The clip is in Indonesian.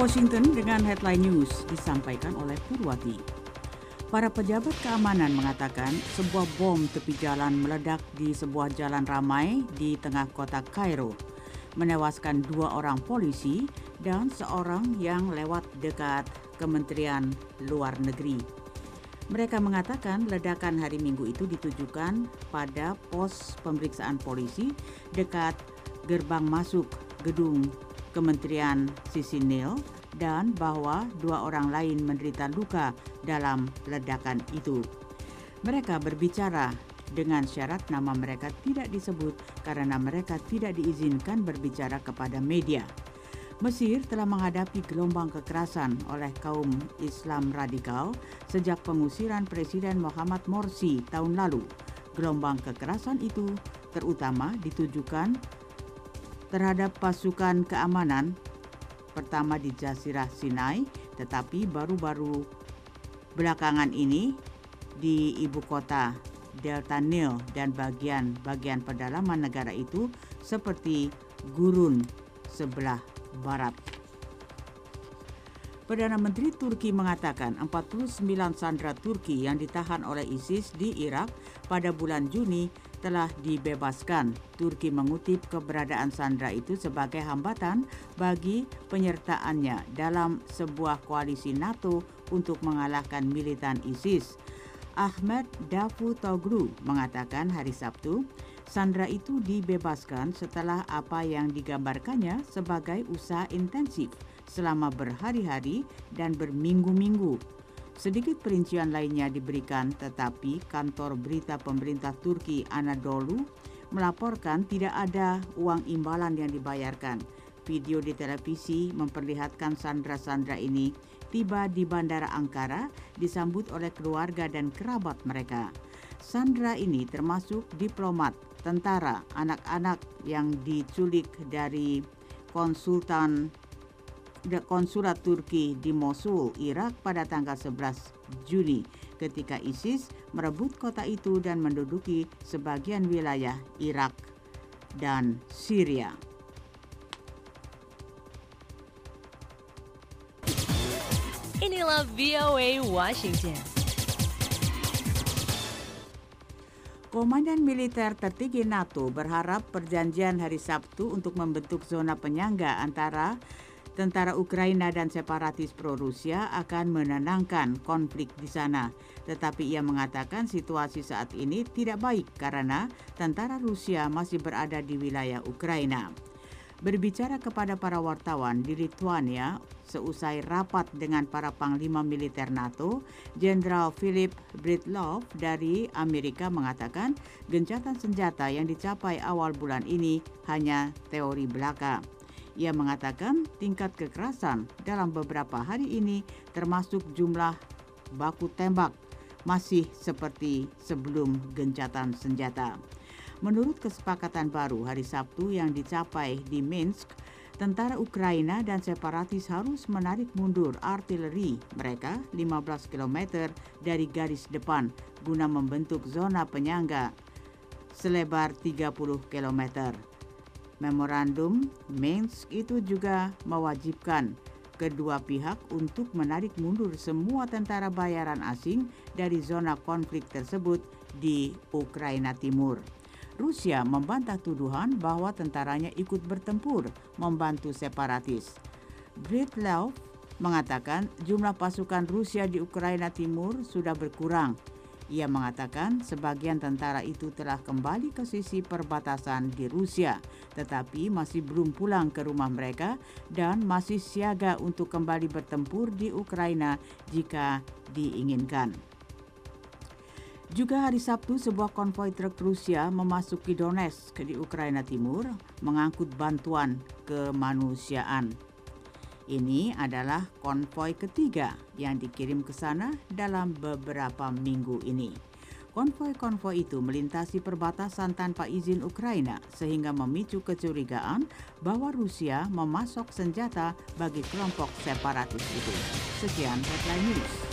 Washington dengan headline news disampaikan oleh Purwati. Para pejabat keamanan mengatakan sebuah bom tepi jalan meledak di sebuah jalan ramai di tengah kota Kairo, menewaskan 2 orang polisi dan seorang yang lewat dekat Kementerian Luar Negeri. Mereka mengatakan ledakan hari Minggu itu ditujukan pada pos pemeriksaan polisi dekat gerbang masuk gedung Kementerian Sisinil dan bahwa 2 orang lain menderita luka dalam ledakan itu. Mereka berbicara dengan syarat nama mereka tidak disebut karena mereka tidak diizinkan berbicara kepada media. Mesir telah menghadapi gelombang kekerasan oleh kaum Islam radikal sejak pengusiran Presiden Mohamed Morsi tahun lalu. Gelombang kekerasan itu terutama ditujukan terhadap pasukan keamanan pertama di Jazirah Sinai, tetapi baru-baru belakangan ini di ibu kota Delta Nil dan bagian-bagian pedalaman negara itu seperti gurun sebelah barat. Perdana Menteri Turki mengatakan 49 sandera Turki yang ditahan oleh ISIS di Irak pada bulan Juni telah dibebaskan. Turki mengutip keberadaan sandera itu sebagai hambatan bagi penyertaannya dalam sebuah koalisi NATO untuk mengalahkan militan ISIS. Ahmet Davutoglu mengatakan hari Sabtu, sandera itu dibebaskan setelah apa yang digambarkannya sebagai usaha intensif selama berhari-hari dan berminggu-minggu. Sedikit perincian lainnya diberikan, tetapi kantor berita pemerintah Turki Anadolu melaporkan tidak ada uang imbalan yang dibayarkan. Video di televisi memperlihatkan sandera-sandera ini tiba di Bandara Ankara disambut oleh keluarga dan kerabat mereka. Sandera ini termasuk diplomat, tentara, anak-anak yang diculik dari konsulat Turki di Mosul, Irak pada tanggal 11 Juni ketika ISIS merebut kota itu dan menduduki sebagian wilayah Irak dan Syria. Inilah VOA Washington. Komandan militer tertinggi NATO berharap perjanjian hari Sabtu untuk membentuk zona penyangga antara tentara Ukraina dan separatis pro-Rusia akan menenangkan konflik di sana. Tetapi ia mengatakan situasi saat ini tidak baik karena tentara Rusia masih berada di wilayah Ukraina. Berbicara kepada para wartawan di Lithuania seusai rapat dengan para panglima militer NATO, Jenderal Philip Breedlove dari Amerika mengatakan gencatan senjata yang dicapai awal bulan ini hanya teori belaka. Ia mengatakan tingkat kekerasan dalam beberapa hari ini termasuk jumlah baku tembak masih seperti sebelum gencatan senjata. Menurut kesepakatan baru hari Sabtu yang dicapai di Minsk, tentara Ukraina dan separatis harus menarik mundur artileri mereka 15 km dari garis depan guna membentuk zona penyangga selebar 30 km. Memorandum Minsk itu juga mewajibkan kedua pihak untuk menarik mundur semua tentara bayaran asing dari zona konflik tersebut di Ukraina Timur. Rusia membantah tuduhan bahwa tentaranya ikut bertempur membantu separatis. Breedlove mengatakan jumlah pasukan Rusia di Ukraina Timur sudah berkurang. Ia mengatakan sebagian tentara itu telah kembali ke sisi perbatasan di Rusia, tetapi masih belum pulang ke rumah mereka dan masih siaga untuk kembali bertempur di Ukraina jika diinginkan. Juga hari Sabtu, sebuah konvoi truk Rusia memasuki Donetsk di Ukraina Timur mengangkut bantuan kemanusiaan. Ini adalah konvoi ketiga yang dikirim ke sana dalam beberapa minggu ini. Konvoi-konvoi itu melintasi perbatasan tanpa izin Ukraina sehingga memicu kecurigaan bahwa Rusia memasok senjata bagi kelompok separatis itu. Sekian Headline News.